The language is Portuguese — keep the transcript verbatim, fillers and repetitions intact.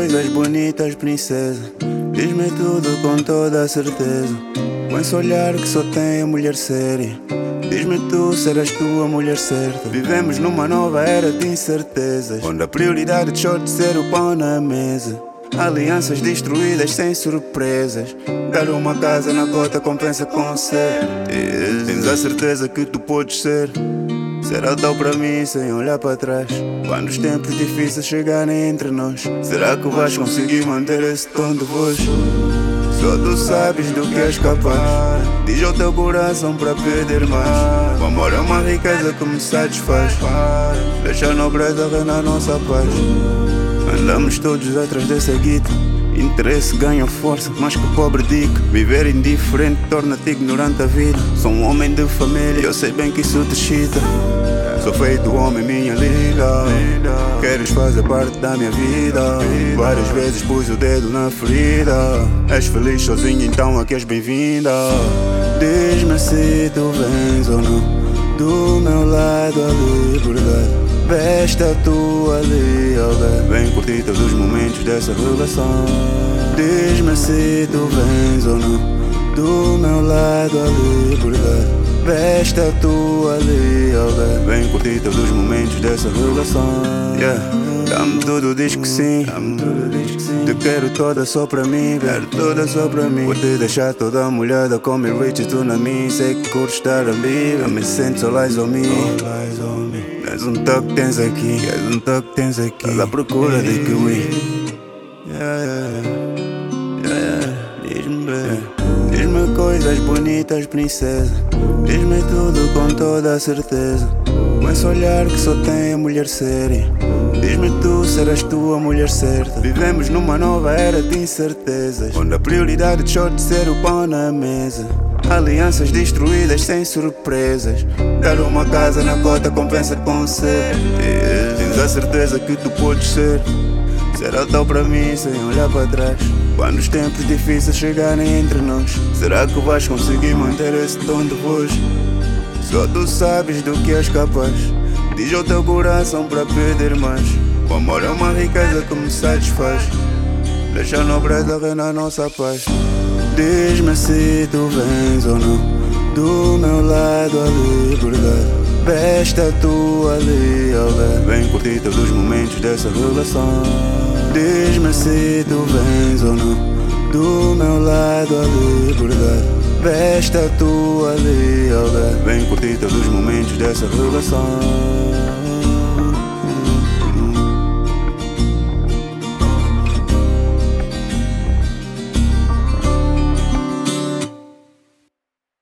coisas bonitas, princesa. Diz-me tudo com toda a certeza. Com esse olhar que só tem a mulher séria. Diz-me tu, serás tu a mulher certa. Vivemos numa nova era de incertezas, onde a prioridade deixou de ser o pão na mesa. Alianças destruídas sem surpresas. Dar uma casa na cota compensa com ser. Tens a certeza que tu podes ser. Será tal para mim sem olhar para trás. Quando os tempos difíceis chegarem entre nós, será que vais conseguir manter esse tom de voz? Só tu sabes do que és capaz. Diz ao teu coração para pedir mais. O amor é uma riqueza que me satisfaz. Deixa a nobreza reinar nossa paz. Andamos todos atrás dessa guita. Interesse ganha força, mas que pobre dica. Viver indiferente torna-te ignorante a vida. Sou um homem de família, eu sei bem que isso te excita. Sou feito homem, minha linda. Queres fazer parte da minha vida. Várias vezes pus o dedo na ferida. És feliz sozinho, então aqui és bem-vinda. Diz-me se tu vens ou não. Do meu lado a liberdade. Veste a tua ali, oh, vem curtir todos os momentos dessa relação. Diz-me se tu vens ou não. Do meu lado a liberdade. Veste a tua ali, oh, vem curtir todos os momentos dessa relação. Yeah. Dá-me tudo, diz que sim. Te quero toda só para mim, quero toda só para mim. Vou te deixar toda molhada como eu reach tu na mim. Sei que curto estar ali, eu me sento all eyes on me. És um toque que tens aqui, és um toque que tens aqui. Estás à procura de kiwi. Yeah, yeah, yeah. Diz-me bem. Diz-me coisas bonitas, princesa. Diz-me tudo com toda a certeza. Com esse olhar que só tem a mulher séria. Diz-me tu, serás tu a mulher certa. Vivemos numa nova era de incertezas, onde a prioridade deixou de ser o pão na mesa. Alianças destruídas sem surpresas. Dar uma casa na cota compensa com ser. Tens a certeza que tu podes ser. Será tal para mim sem olhar para trás. Quando os tempos difíceis chegarem entre nós, será que vais conseguir manter esse tom de voz? Só tu sabes do que és capaz. Diz ao teu coração para pedir mais. O amor é uma riqueza que me satisfaz. Deixa a nobreza reinar nossa paz. Diz-me se tu vens ou não. Do meu lado a liberdade. Veste a tua ali, oh, vem curtir todos os momentos dessa relação. Diz-me se tu vens ou não. Do meu lado a liberdade. Veste a tua ali, oh, vem curtir todos os momentos dessa relação.